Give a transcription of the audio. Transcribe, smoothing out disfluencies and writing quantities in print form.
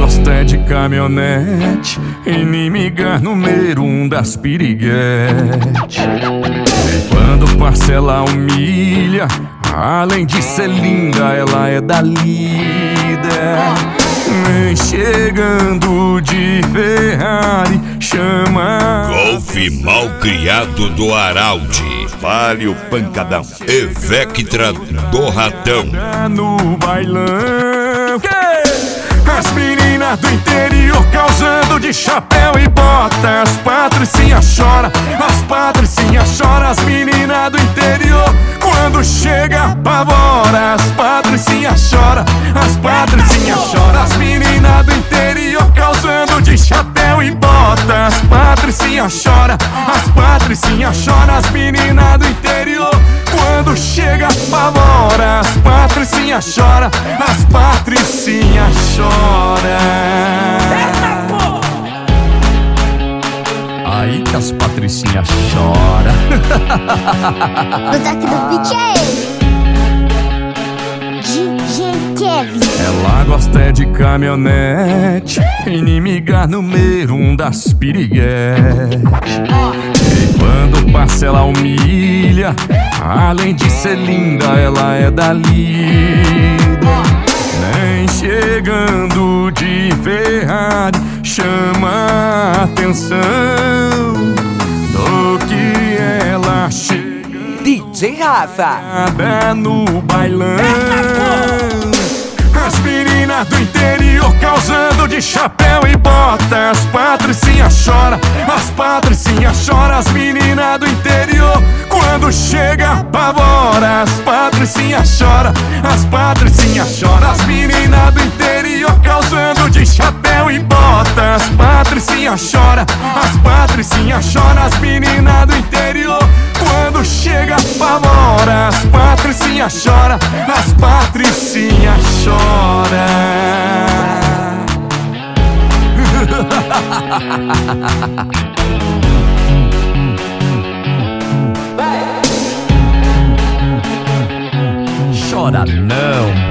gosta é de caminhonete, inimiga número 1 das piriguete. Quando parcela humilha, além de ser linda, ela é da líder. Nem chegando de Ferrari, chama Golf mal criado do Araldi, Palio pancadão, e Vectra do Ratão. no bailão. As meninas do interior causando de chapéu e bota. As patricinhas choram, as patricinhas choram. As meninas do interior quando chega apavora. As patricinhas choram, as patricinhas choram. As meninas do interior causando de chapéu e bota. As patricinhas choram, as patricinhas choram. As meninas do interior quando chega apavora. As patricinhas choram, as patricinhas choram. Aí que as patricinhas choram. O toque do beat é ele, DJ Kevin. Ela gosta é de caminhonete, inimiga número 1 das piriguete. E quando parcela humilha, além de ser linda, ela é da líder. Nem chegando de Ferrari, chama a atenção do que ela chega DJ Rafa no bailão. As meninas do interior causando de chapéu e bota. As patricinhas choram, as patricinhas choram. As meninas do interior quando chega apavora. As patricinhas choram, as patricinhas choram. As meninas do interior causando de chapéu e bota. As patricinhas choram, as patricinhas choram. As meninas do interior quando chega apavora. As patricinhas choram, as patricinhas choram. Chora não.